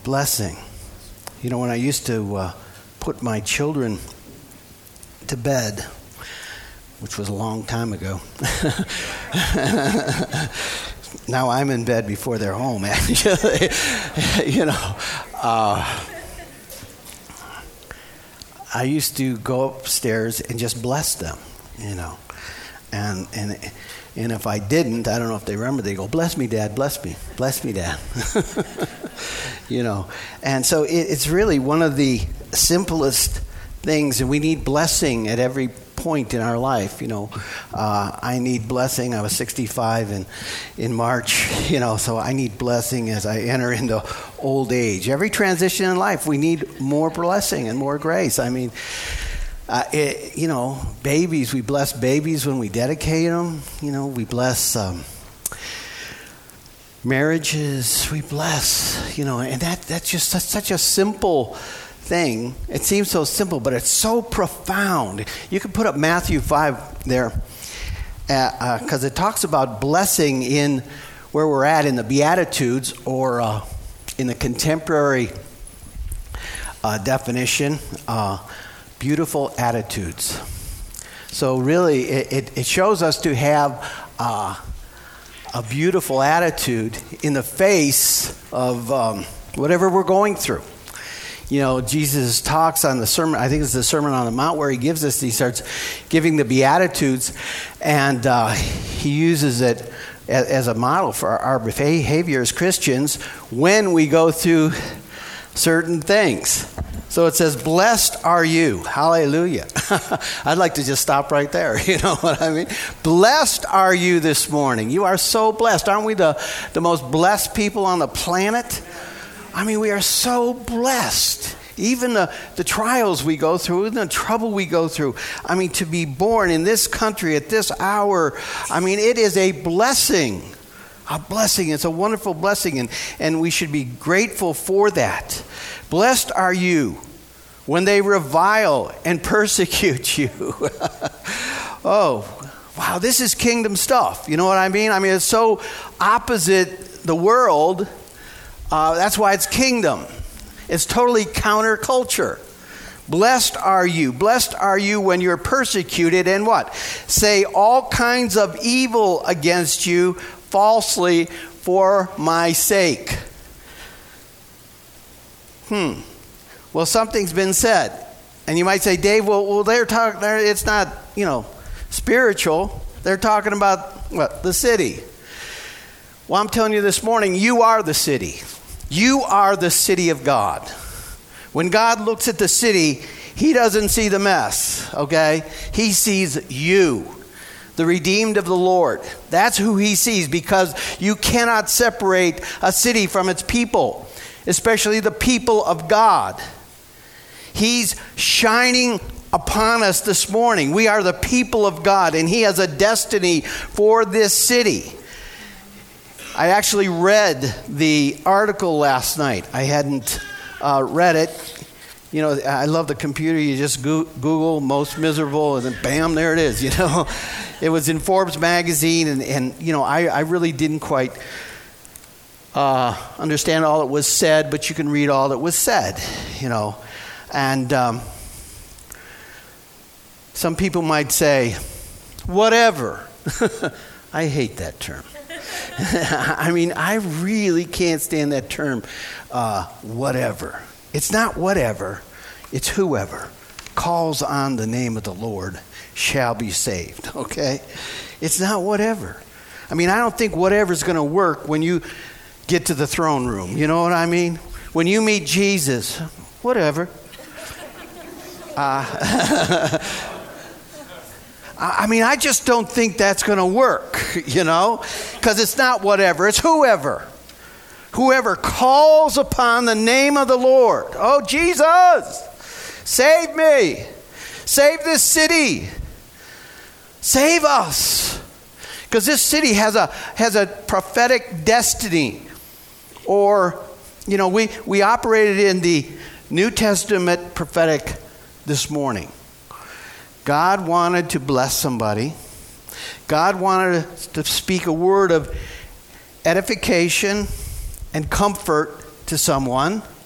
Blessing. You know, when I used to put my children to bed, which was a long time ago. Now I'm in bed before they're home, actually. You know, I used to go upstairs and just bless them, you know. And if I didn't, I don't know if they remember, they go, bless me, Dad, bless me, Dad. You know, and so it's really one of the simplest things, and we need blessing at every point in our life. You know, I need blessing. I was 65 in March, you know, so I need blessing as I enter into old age. Every transition in life, we need more blessing and more grace. I mean, you know, babies, we bless babies when we dedicate them. You know, we bless marriages, we bless, you know, and that's just such a simple thing. It seems so simple, but it's so profound. You can put up Matthew 5 there, because it talks about blessing in where we're at in the Beatitudes, or in the contemporary definition, beautiful attitudes. So really, it shows us to have a beautiful attitude in the face of whatever we're going through. You know, Jesus talks on the sermon, I think it's the Sermon on the Mount, where he starts giving the Beatitudes, and he uses it as a model for our behavior as Christians when we go through certain things. So it says, blessed are you. Hallelujah. I'd like to just stop right there. You know what I mean? Blessed are you this morning. You are so blessed. Aren't we the most blessed people on the planet? I mean, we are so blessed. Even the trials we go through, the trouble we go through. I mean, to be born in this country at this hour, I mean, it is a blessing. A blessing. It's a wonderful blessing, and we should be grateful for that. Blessed are you when they revile and persecute you. Oh, wow, this is kingdom stuff. You know what I mean? I mean, it's so opposite the world. That's why it's kingdom. It's totally counterculture. Blessed are you when you're persecuted and what? Say all kinds of evil against you falsely for my sake. Well, something's been said. And you might say, Dave, well they're talking, it's not, you know, spiritual. They're talking about, what, the city. Well, I'm telling you this morning, you are the city. You are the city of God. When God looks at the city, he doesn't see the mess, okay? He sees you, the redeemed of the Lord. That's who he sees, because you cannot separate a city from its people, especially the people of God. He's shining upon us this morning. We are the people of God, and he has a destiny for this city. I actually read the article last night. I hadn't read it. You know, I love the computer. You just Google most miserable, and then bam, there it is, you know. It was in Forbes magazine, and you know, I really didn't quite understand all that was said, but you can read all that was said, you know. And some people might say, whatever. I hate that term. I mean, I really can't stand that term, whatever. It's not whatever, it's whoever calls on the name of the Lord shall be saved, okay? It's not whatever. I mean, I don't think whatever's going to work when you get to the throne room. You know what I mean? When you meet Jesus, whatever. I mean, I just don't think that's going to work, you know, because it's not whatever, it's whoever. Whoever calls upon the name of the Lord. Oh, Jesus, save me. Save this city. Save us. Because this city has a prophetic destiny. Or, you know, we operated in the New Testament prophetic this morning. God wanted to bless somebody. God wanted to speak a word of edification and comfort to someone.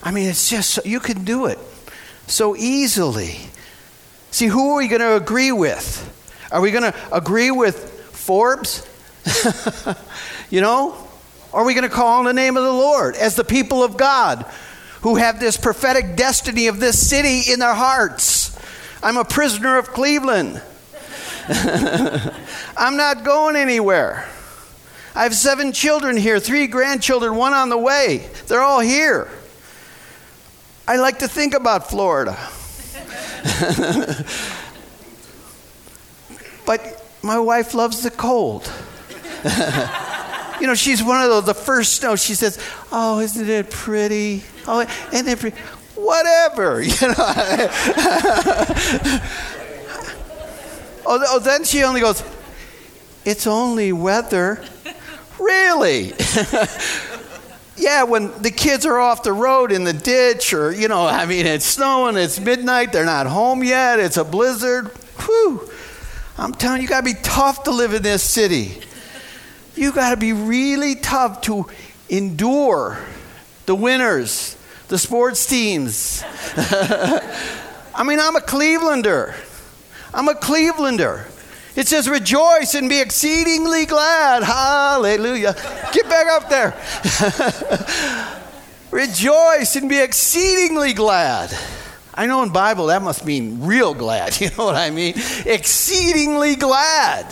I mean, it's just, you can do it so easily. See, who are we going to agree with? Are we going to agree with Forbes? You know? Or are we going to call on the name of the Lord as the people of God who have this prophetic destiny of this city in their hearts? I'm a prisoner of Cleveland. I'm not going anywhere. I have 7 children here, 3 grandchildren, 1 on the way. They're all here. I like to think about Florida. But my wife loves the cold. You know, she's one of those, the first snow, she says, oh, isn't it pretty? Oh, isn't it pretty? Whatever, you know. Oh, then she only goes, it's only weather. Really? Yeah, when the kids are off the road in the ditch or, you know, I mean, it's snowing, it's midnight, they're not home yet, it's a blizzard. Whew. I'm telling you, you got to be tough to live in this city. You got to be really tough to endure the winters, the sports teams. I mean, I'm a Clevelander. It says, rejoice and be exceedingly glad. Hallelujah. Get back up there. Rejoice and be exceedingly glad. I know in Bible that must mean real glad. You know what I mean? Exceedingly glad.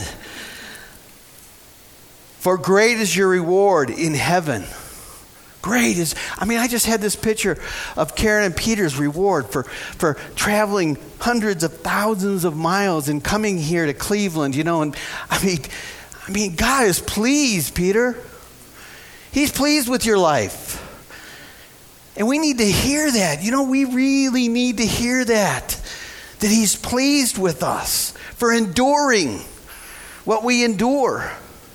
For great is your reward in heaven. Great is, I mean, I just had this picture of Karen and Peter's reward for traveling hundreds of thousands of miles and coming here to Cleveland, you know, and I mean, God is pleased, Peter. He's pleased with your life. And we need to hear that. You know, we really need to hear that He's pleased with us for enduring what we endure.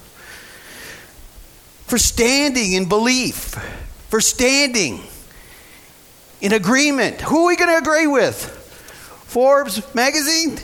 For standing in belief, for standing in agreement. Who are we going to agree with? Forbes magazine?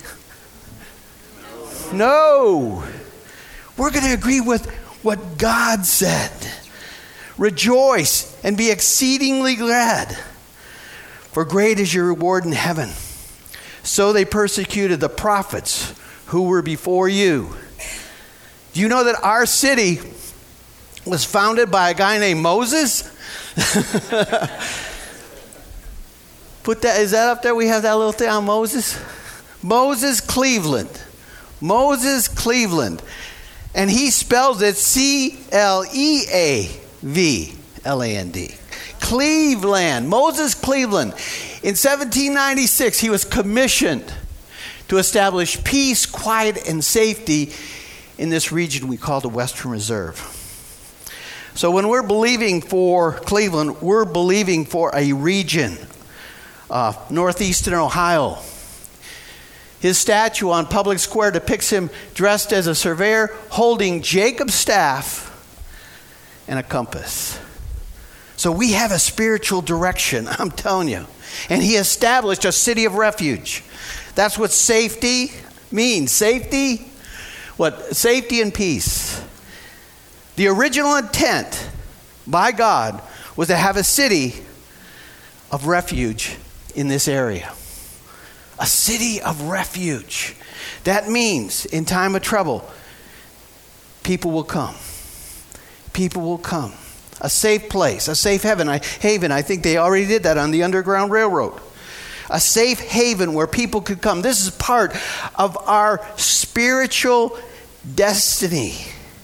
No. We're going to agree with what God said. Rejoice and be exceedingly glad, for great is your reward in heaven. So they persecuted the prophets who were before you. Do you know that our city was founded by a guy named Moses? Is that up there? We have that little thing on Moses? Moses Cleveland. And he spells it Cleavland. Cleveland. Moses Cleveland. In 1796, he was commissioned to establish peace, quiet, and safety in this region we call the Western Reserve. So when we're believing for Cleveland, we're believing for a region, northeastern Ohio. His statue on Public Square depicts him dressed as a surveyor, holding Jacob's staff and a compass. So we have a spiritual direction, I'm telling you. And he established a city of refuge. That's what safety means. Safety and peace. The original intent by God was to have a city of refuge in this area. A city of refuge. That means in time of trouble, people will come. People will come. A safe place, a safe haven. I think they already did that on the Underground Railroad. A safe haven where people could come. This is part of our spiritual destiny.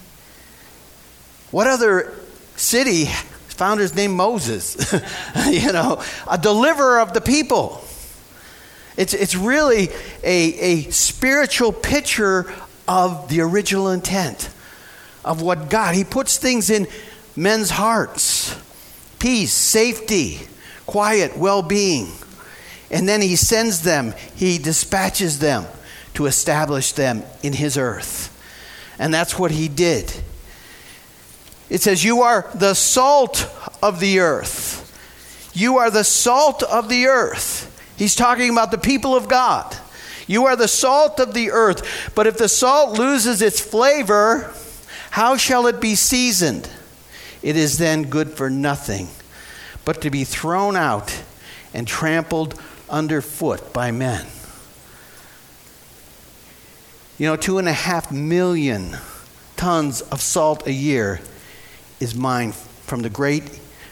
What other city founder's named Moses? You know, a deliverer of the people. It's really a spiritual picture of the original intent of what God, he puts things in men's hearts. Peace, safety, quiet, well-being. And then he sends them, he dispatches them to establish them in his earth. And that's what he did. It says, you are the salt of the earth. You are the salt of the earth. He's talking about the people of God. You are the salt of the earth. But if the salt loses its flavor, how shall it be seasoned? It is then good for nothing, but to be thrown out and trampled underfoot by men. 2.5 million tons of salt a year is mined from the great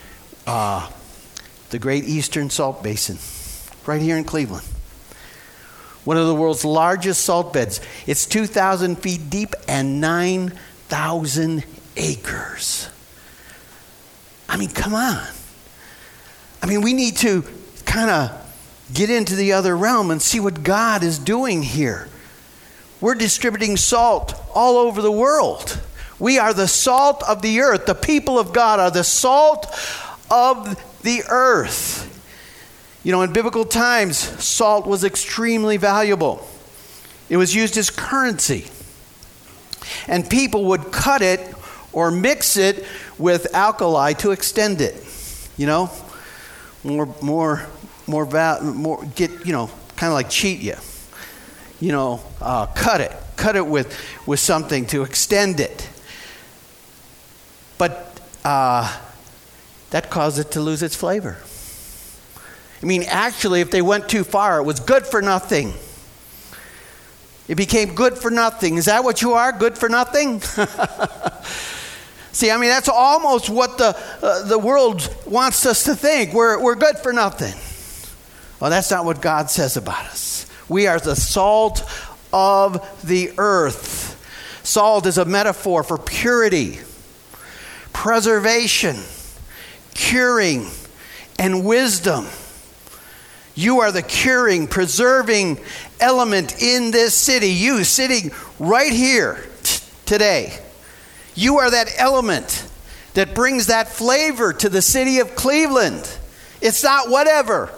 Eastern Salt Basin, right here in Cleveland. One of the world's largest salt beds. It's 2,000 feet deep and 9,000 acres. I mean, come on. We need to kind of get into the other realm and see what God is doing here. We're distributing salt all over the world. We are the salt of the earth. The people of God are the salt of the earth. In biblical times, salt was extremely valuable. It was used as currency. And people would cut it or mix it with alkali to extend it. More, kind of like cheat you. Cut it with something to extend it. But that caused it to lose its flavor. Actually, if they went too far, it was good for nothing. It became good for nothing. Is that what you are? Good for nothing? See, that's almost what the world wants us to think. We're good for nothing. Well, that's not what God says about us. We are the salt of the earth. Salt is a metaphor for purity, preservation, curing, and wisdom. You are the curing, preserving element in this city. You sitting right here today. You are that element that brings that flavor to the city of Cleveland. It's not whatever.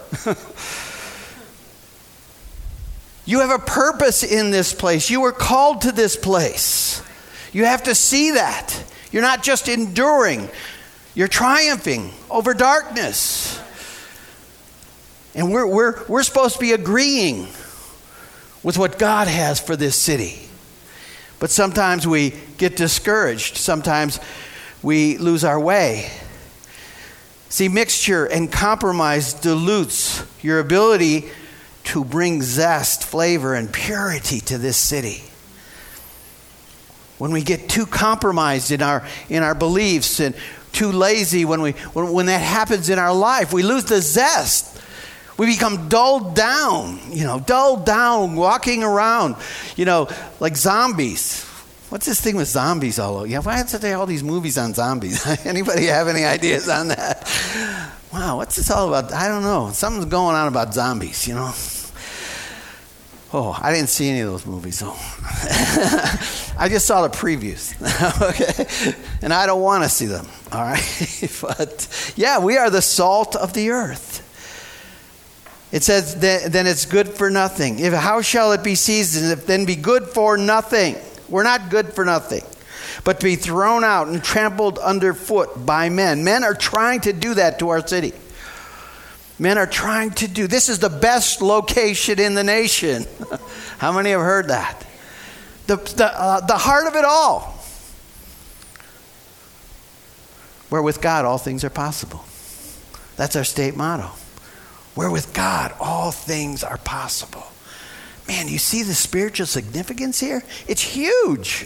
You have a purpose in this place. You were called to this place. You have to see that. You're not just enduring. You're triumphing over darkness. And we're supposed to be agreeing with what God has for this city. But sometimes we get discouraged. Sometimes we lose our way. See, mixture and compromise dilutes your ability to bring zest, flavor, and purity to this city. When we get too compromised in our beliefs and too lazy, when that happens in our life, we lose the zest. We become dulled down, walking around, like zombies. What's this thing with zombies all over? Why is there all these movies on zombies? Anybody have any ideas on that? Wow, what's this all about? I don't know. Something's going on about zombies, Oh, I didn't see any of those movies, though. I just saw the previews, okay? And I don't want to see them, all right? But, yeah, we are the salt of the earth. It says, then it's good for nothing. How shall it be seasoned if then be good for nothing? We're not good for nothing, but to be thrown out and trampled underfoot by men. Men are trying to do that to our city. Men are trying to do. This is the best location in the nation. How many have heard that? The heart of it all. Where with God all things are possible. That's our state motto. Where with God all things are possible. Man, you see the spiritual significance here? It's huge.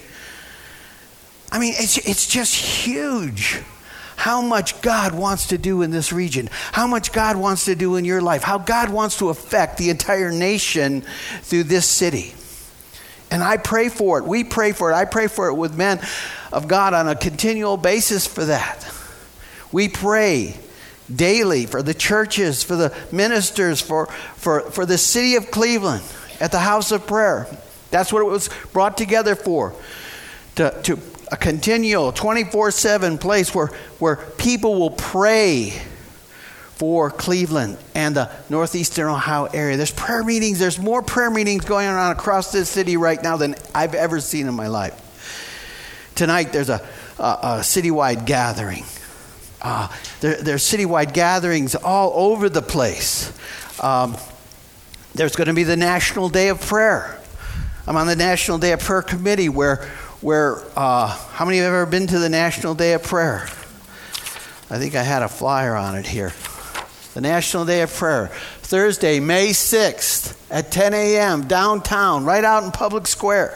It's just huge. How much God wants to do in this region. How much God wants to do in your life. How God wants to affect the entire nation through this city. And I pray for it. We pray for it. I pray for it with men of God on a continual basis for that. We pray daily for the churches, for the ministers, for the city of Cleveland at the house of prayer. That's what it was brought together for. To a continual 24/7 place where people will pray for Cleveland and the northeastern Ohio area. There's prayer meetings. There's more prayer meetings going on across this city right now than I've ever seen in my life. Tonight there's a citywide gathering. There's citywide gatherings all over the place. There's going to be the National Day of Prayer. I'm on the National Day of Prayer committee where how many have ever been to the National Day of Prayer? I think I had a flyer on it here. The National Day of Prayer, Thursday, May 6th at 10 a.m. downtown, right out in Public Square.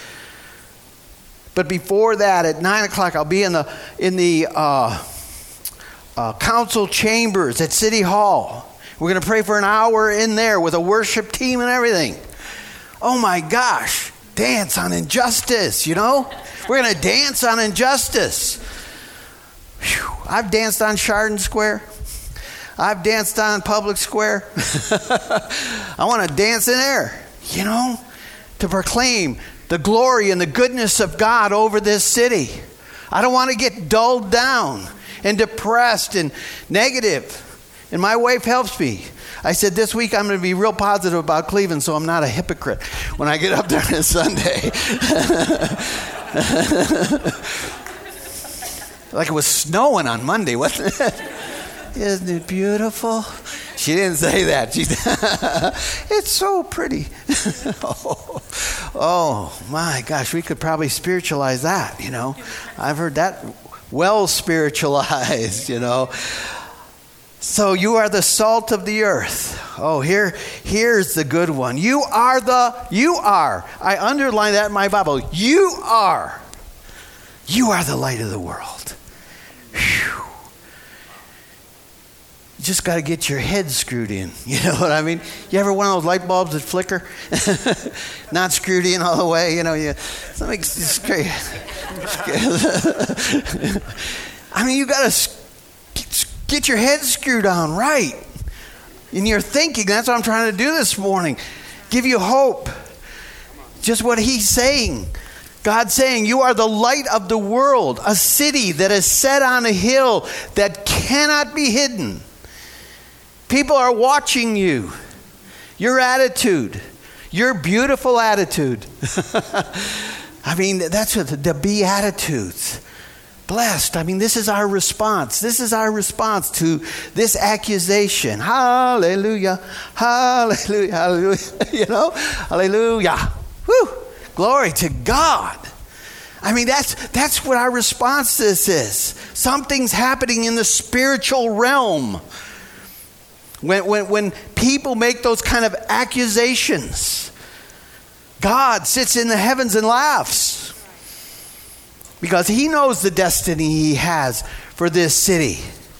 But before that, at 9 o'clock, I'll be in the council chambers at City Hall. We're going to pray for an hour in there with a worship team and everything. Oh my gosh, dance on injustice, you know? We're going to dance on injustice. Whew. I've danced on Chardon Square. I've danced on Public Square. I want to dance in there, you know, to proclaim the glory and the goodness of God over this city. I don't want to get dulled down and depressed and negative. And my wife helps me. I said this week I'm going to be real positive about Cleveland so I'm not a hypocrite when I get up there on Sunday. Like it was snowing on Monday, wasn't it? Isn't it beautiful? She didn't say that. It's so pretty. Oh my gosh, we could probably spiritualize that, you know. I've heard that well spiritualized, you know. So you are the salt of the earth. Oh, here's the good one. You are. I underline that in my Bible. You are the light of the world. Whew. You just got to get your head screwed in. You know what I mean? You ever one of those light bulbs that flicker? Not screwed in all the way, you know. It's great. I mean, you got to get your head screwed on right in your thinking. That's what I'm trying to do this morning. Give you hope. Just what he's saying. God's saying, you are the light of the world, a city that is set on a hill that cannot be hidden. People are watching you. Your attitude, your beautiful attitude. I mean, that's what the Beatitudes. Blessed. I mean, this is our response. This is our response to this accusation. Hallelujah. Hallelujah. Hallelujah. You know? Hallelujah. Whew. Glory to God. I mean, that's what our response to this is. Something's happening in the spiritual realm. When people make those kind of accusations, God sits in the heavens and laughs. Because he knows the destiny he has for this city.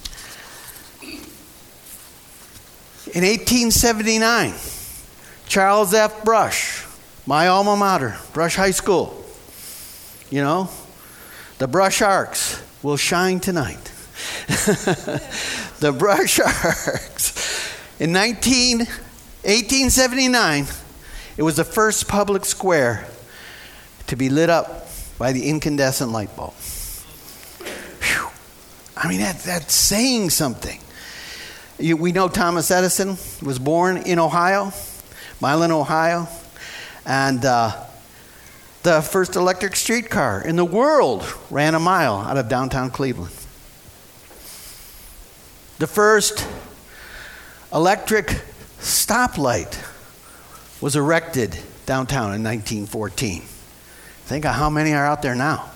In 1879, Charles F. Brush, my alma mater, Brush High School. You know, the Brush Arcs will shine tonight. The Brush Arcs. In 1879, it was the first public square to be lit up by the incandescent light bulb. Whew. I mean, that's saying something. We know Thomas Edison was born in Ohio, Milan, Ohio. And the first electric streetcar in the world ran a mile out of downtown Cleveland. The first electric stoplight was erected downtown in 1914. Think of how many are out there now.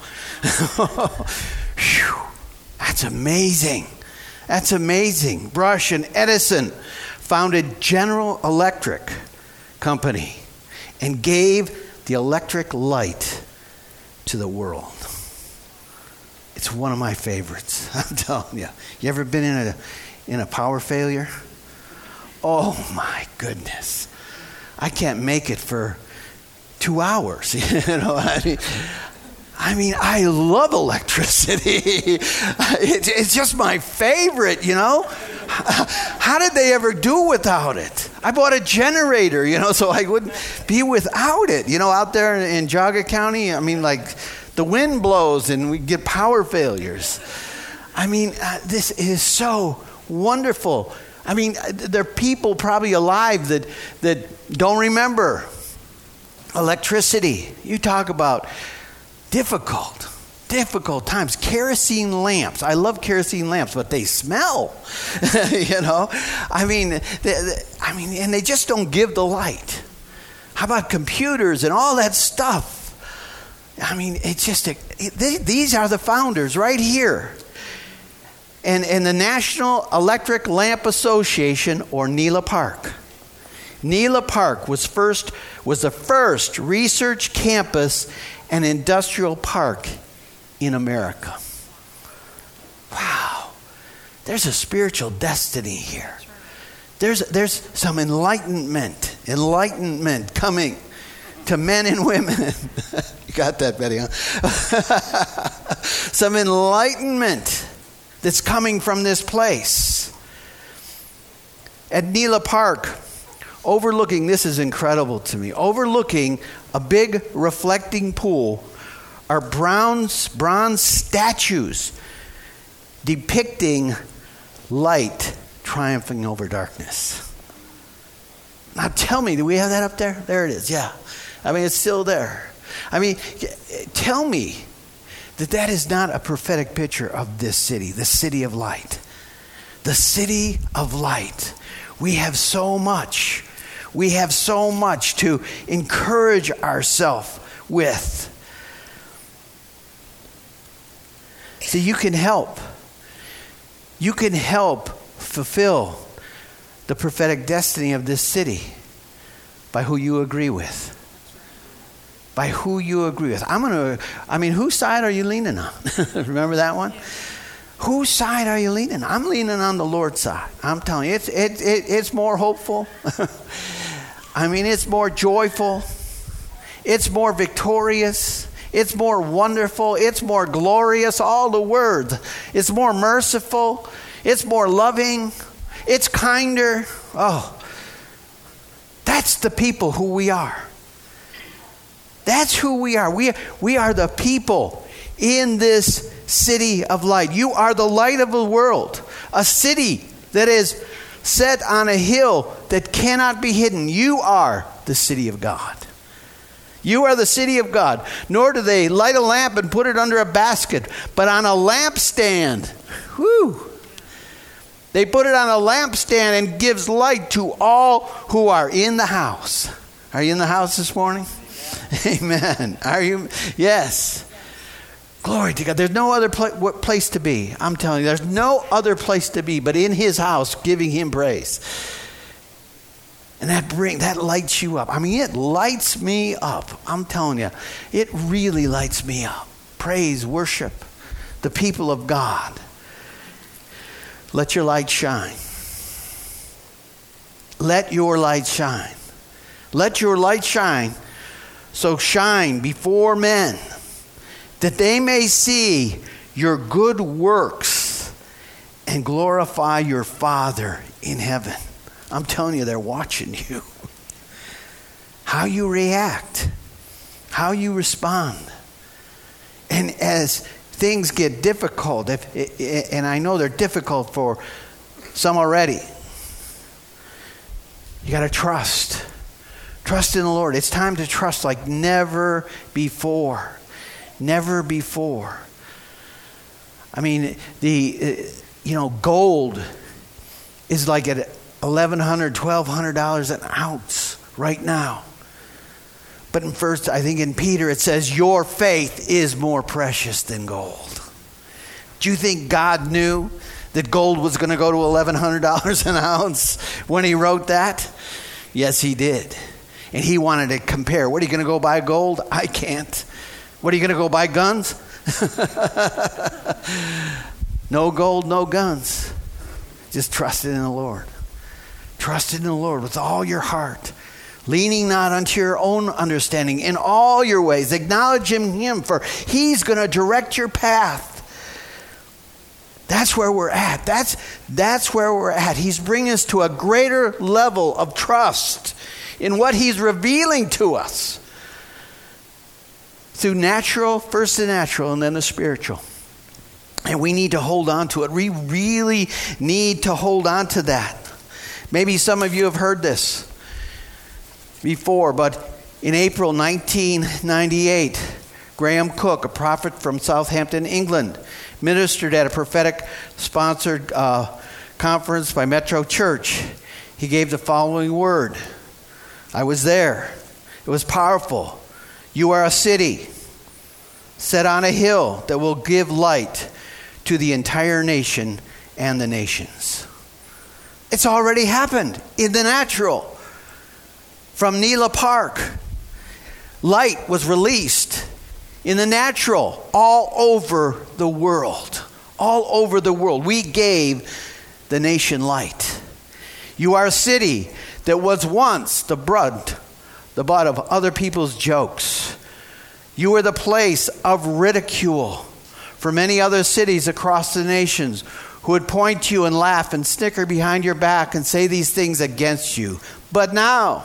Whew. That's amazing. That's amazing. Brush and Edison founded General Electric Company and gave the electric light to the world. It's one of my favorites. I'm telling you. You ever been in a power failure? Oh my goodness. I can't make it for 2 hours. You know what I mean, I love electricity. It's just my favorite, you know. How did they ever do without it? I bought a generator, you know, so I wouldn't be without it. You know, out there in Jaga County, I mean, like the wind blows and we get power failures. I mean, this is so wonderful. I mean, there are people probably alive that don't remember electricity. You talk about difficult times. Kerosene lamps. I love kerosene lamps, but they smell. You know, I mean, and they just don't give the light. How about computers and all that stuff? I mean, it's just these are the founders right here. and the National Electric Lamp Association, or NELA Park. NELA Park was the first research campus and industrial park in America. Wow. There's a spiritual destiny here. There's some enlightenment coming to men and women. You got that, Betty, huh? Some enlightenment that's coming from this place. At NELA Park, overlooking, this is incredible to me, overlooking a big reflecting pool are bronze statues depicting light triumphing over darkness. Now tell me, do we have that up there? There it is, yeah. I mean, it's still there. I mean, tell me that is not a prophetic picture of this city, the city of light. The city of light. We have so much. We have so much to encourage ourselves with. See, you can help. You can help fulfill the prophetic destiny of this city by who you agree with. By who you agree with. Whose side are you leaning on? Remember that one? Whose side are you leaning on? I'm leaning on the Lord's side. I'm telling you, it's more hopeful. It's more joyful. It's more victorious. It's more wonderful. It's more glorious. All the words. It's more merciful. It's more loving. It's kinder. Oh, that's the people who we are. That's who we are. We are the people in this city of light. You are the light of the world. A city that is set on a hill that cannot be hidden. You are the city of God. You are the city of God. Nor do they light a lamp and put it under a basket, but on a lampstand. Whew. They put it on a lampstand and gives light to all who are in the house. Are you in the house this morning? Amen. Are you? Yes. Glory to God. There's no other place to be. I'm telling you, there's no other place to be but in his house giving him praise. And that lights you up. It lights me up. I'm telling you, it really lights me up. Praise, worship, the people of God. Let your light shine. Let your light shine. Let your light shine. So shine before men, that they may see your good works and glorify your Father in heaven. I'm telling you, they're watching you. How you react, how you respond. And as things get difficult, and I know they're difficult for some already, you got to trust. Trust in the Lord. It's time to trust like never before. Never before. Gold is like at $1,100, $1,200 an ounce right now. But in Peter it says, your faith is more precious than gold. Do you think God knew that gold was going to go to $1,100 an ounce when he wrote that? Yes, he did. And he wanted to compare. What, are you going to go buy gold? I can't. What, are you going to go buy guns? No gold, no guns. Just trust in the Lord. Trust in the Lord with all your heart. Leaning not unto your own understanding. In all your ways, acknowledge him, for he's going to direct your path. That's where we're at. That's where we're at. He's bringing us to a greater level of trust in what he's revealing to us. Through natural, first the natural and then the spiritual. And we need to hold on to it. We really need to hold on to that. Maybe some of you have heard this before, but in April 1998, Graham Cook, a prophet from Southampton, England, ministered at a prophetic-sponsored conference by Metro Church. He gave the following word. I was there. It was powerful. You are a city set on a hill that will give light to the entire nation and the nations. It's already happened in the natural. From Nela Park, light was released in the natural all over the world. All over the world. We gave the nation light. You are a city that was once the butt of other people's jokes. You were the place of ridicule for many other cities across the nations who would point to you and laugh and snicker behind your back and say these things against you. But now,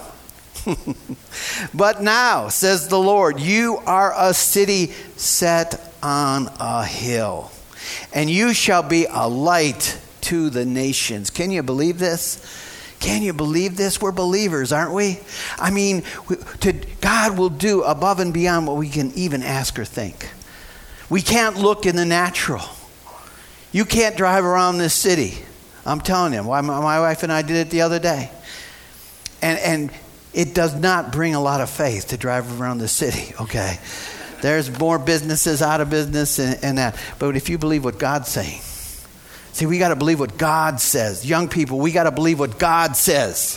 says the Lord, you are a city set on a hill, and you shall be a light to the nations. Can you believe this? Can you believe this? We're believers, aren't we? I mean, God will do above and beyond what we can even ask or think. We can't look in the natural. You can't drive around this city. I'm telling you, my wife and I did it the other day. And it does not bring a lot of faith to drive around the city, okay? There's more businesses out of business and that. But if you believe what God's saying, see, we got to believe what God says. Young people, we got to believe what God says.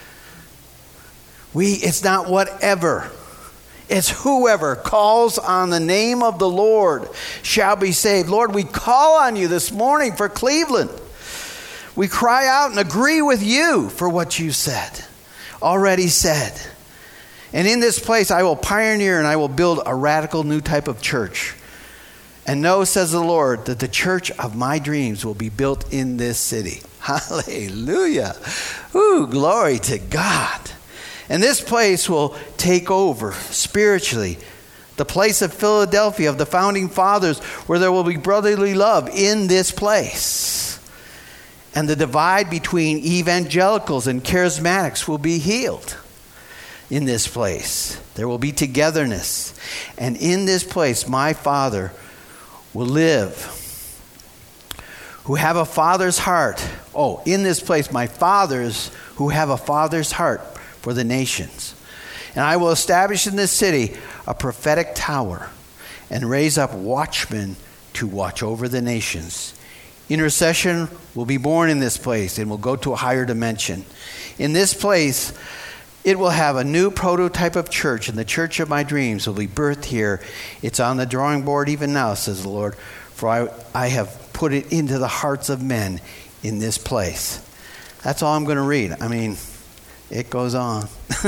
It's not whatever. It's whoever calls on the name of the Lord shall be saved. Lord, we call on you this morning for Cleveland. We cry out and agree with you for what you said, already said. And in this place I will pioneer and I will build a radical new type of church. And know, says the Lord, that the church of my dreams will be built in this city. Hallelujah. Ooh, glory to God. And this place will take over spiritually. The place of Philadelphia, of the founding fathers, where there will be brotherly love in this place. And the divide between evangelicals and charismatics will be healed in this place. There will be togetherness. And in this place, my Father will live, who have a father's heart. Oh, in this place, my fathers who have a father's heart for the nations. And I will establish in this city a prophetic tower and raise up watchmen to watch over the nations. Intercession will be born in this place and will go to a higher dimension. In this place, it will have a new prototype of church, and the church of my dreams will be birthed here. It's on the drawing board even now, says the Lord, for I have put it into the hearts of men in this place. That's all I'm going to read. I mean, it goes on.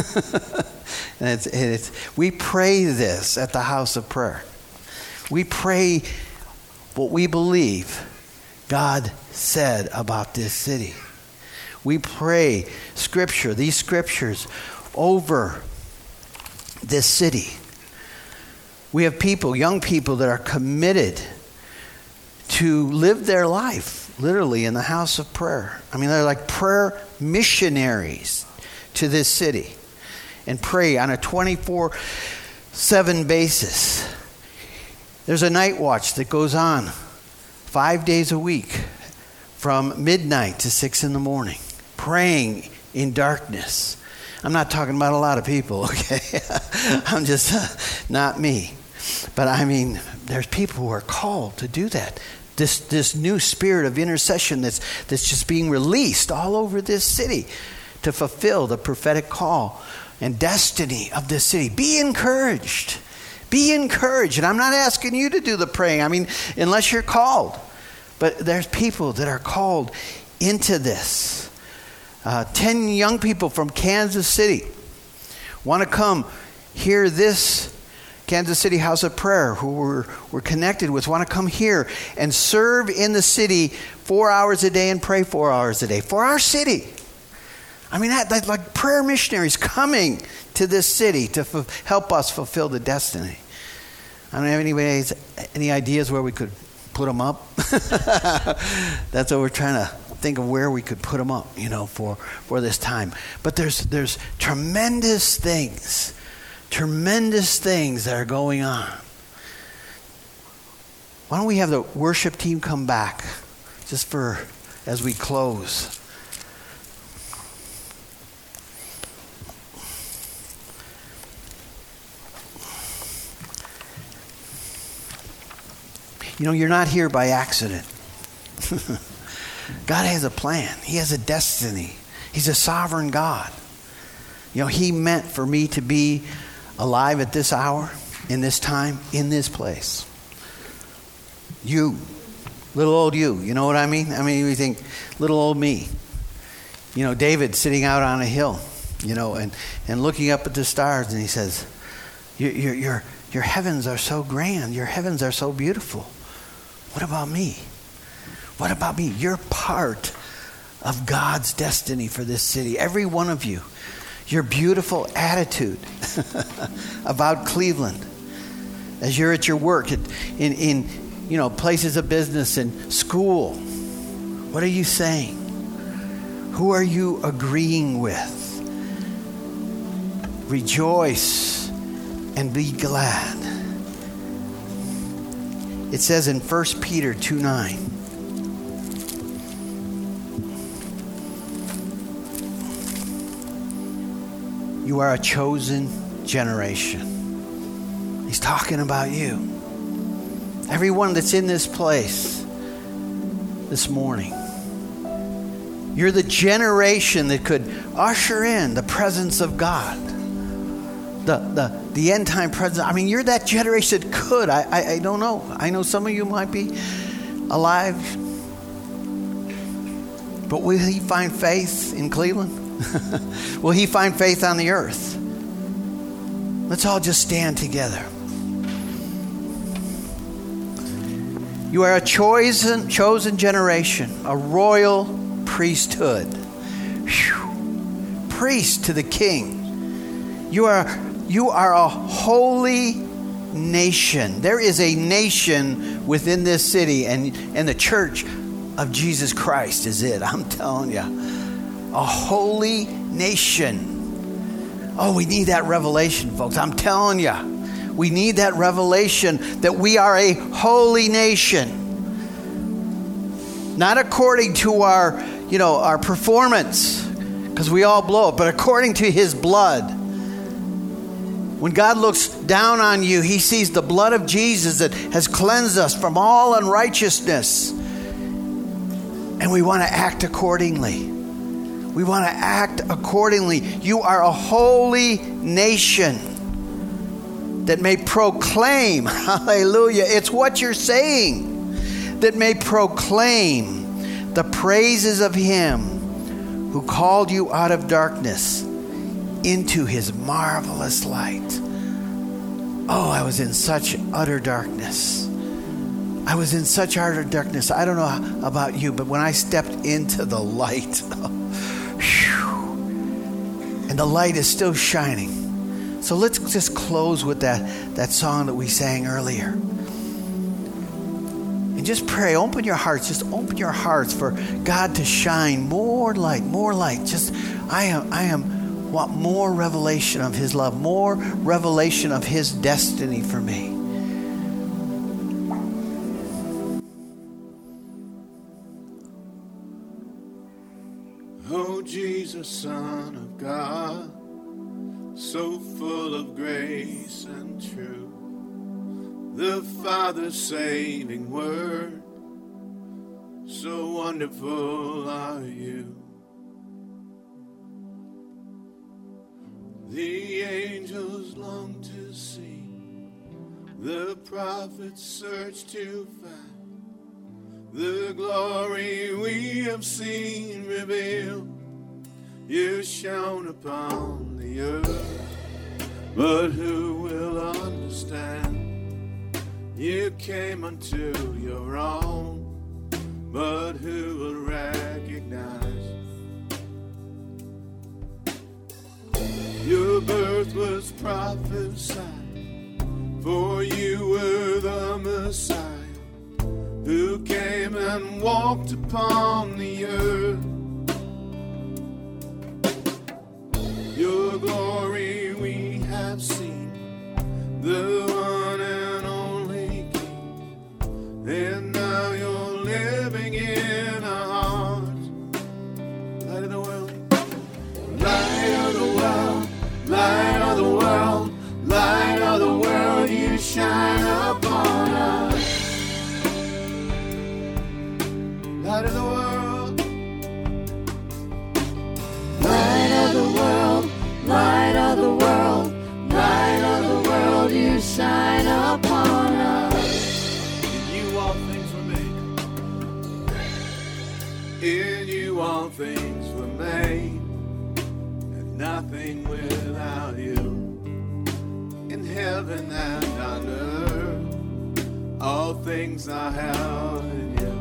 And we pray this at the house of prayer. We pray what we believe God said about this city. We pray these scriptures over this city. We have people, young people, that are committed to live their life literally in the house of prayer. I mean, they're like prayer missionaries to this city and pray on a 24/7 basis. There's a night watch that goes on 5 days a week from midnight to 6 in the morning, praying in darkness. I'm not talking about a lot of people, okay? I'm just not me. But I mean, there's people who are called to do that. This new spirit of intercession that's just being released all over this city to fulfill the prophetic call and destiny of this city. Be encouraged. Be encouraged. And I'm not asking you to do the praying. I mean, unless you're called. But there's people that are called into this. 10 young people from Kansas City want to come hear this Kansas City House of Prayer, who we're connected with, want to come here and serve in the city 4 hours a day and pray 4 hours a day for our city. I mean, that's like prayer missionaries coming to this city to help us fulfill the destiny. I don't have any ideas where we could put them up. That's what we're trying to think of, where we could put them up, for this time. But there's tremendous things that are going on. Why don't we have the worship team come back just as we close. You're not here by accident. God has a plan. He has a destiny. He's a sovereign God. You know, He meant for me to be alive at this hour, in this time, in this place. You, little old you know what I mean? I mean, you think, little old me. You know, David sitting out on a hill, you know, and looking up at the stars, and he says, your heavens are so grand. Your heavens are so beautiful. What about me? What about me? You're part of God's destiny for this city. Every one of you. Your beautiful attitude about Cleveland. As you're at your work, in you know, places of business and school. What are you saying? Who are you agreeing with? Rejoice and be glad. It says in 1 Peter 2:9. You are a chosen generation. He's talking about you. Everyone that's in this place this morning. You're the generation that could usher in the presence of God. The end time presence. I mean, you're that generation that could. I don't know. I know some of you might be alive. But will He find faith in Cleveland? Will He find faith on the earth? Let's all just stand together. You are a chosen generation, a royal priesthood. Whew. Priest to the King. You are a holy nation. There is a nation within this city, and the church of Jesus Christ is it. I'm telling you. A holy nation. Oh, we need that revelation, folks. I'm telling you. We need that revelation that we are a holy nation. Not according to our performance, because we all blow it, but according to His blood. When God looks down on you, He sees the blood of Jesus that has cleansed us from all unrighteousness. And we want to act accordingly. We want to act accordingly. You are a holy nation that may proclaim, hallelujah, it's what you're saying, that may proclaim the praises of Him who called you out of darkness into His marvelous light. Oh, I was in such utter darkness. I was in such utter darkness. I don't know about you, but when I stepped into the light, and the light is still shining. So let's just close with that song that we sang earlier. And just pray, open your hearts. Just open your hearts for God to shine more light, more light. Just, I want more revelation of His love, more revelation of His destiny for me. Oh, Jesus, Son of God, so full of grace and truth, the Father's saving word, so wonderful are you. The angels long to see, the prophets search to find the glory we have seen revealed. You shone upon the earth, but who will understand? You came unto your own, but who will recognize? Your birth was prophesied, for you were the Messiah, who came and walked upon the earth. Your glory we have seen, the one and only King, and now you're living in our hearts. Light of the world, light of the world, light of the world, light of the world, you shine upon us. Light of the world, you all things were made, and nothing without you. In heaven and on earth, all things are held in you.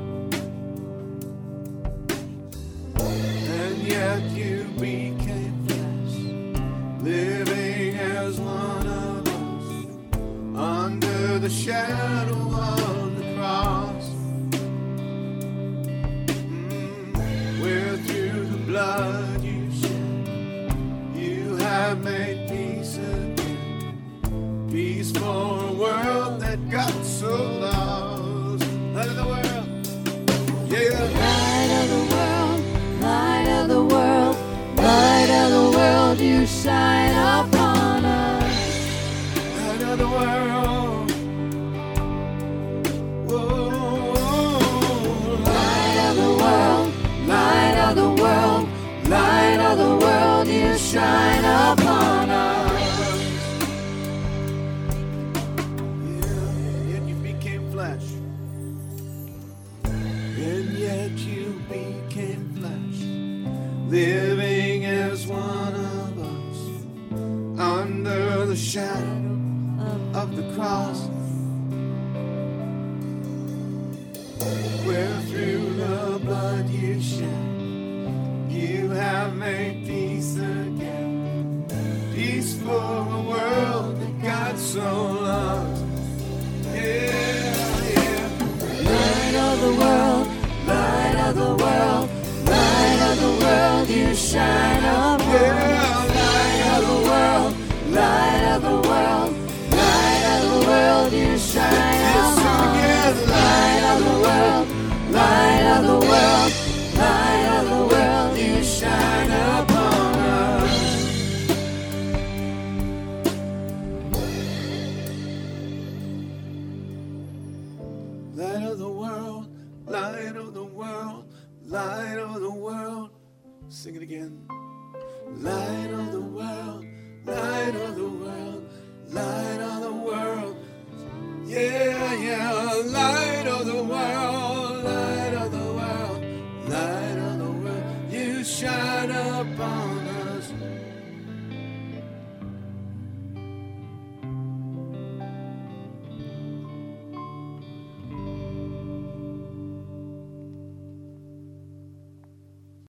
And yet you became flesh, living as one of us, under the shadow of the cross. Where through the blood you shed, you have made peace again. Peace for a world that got so lost. Light of the world, yeah. Light of the world, light of the world, light of the world, you shine upon us. Light of the world, whoa. Light of the world, light of the world, light of the world, you shine upon us. Yeah, yet you became flesh. And yet you became flesh, living as one of us, under the shadow of the cross. Where through the blood you shed, you have made peace again. Peace for a world that got so lost. Yeah, yeah. Light of the world, light of the world, light of the world, you shine upon us. Light of the world, light of the world, light of the world, you shine upon us. Light of the world, light of the world, light of the world, you shine upon us. Light of the world, light of the world, light of the world. Sing it again. Light of the world, light of the world, light of the world. Yeah, yeah, light of the world, light of the world, light of the world. You shine upon us.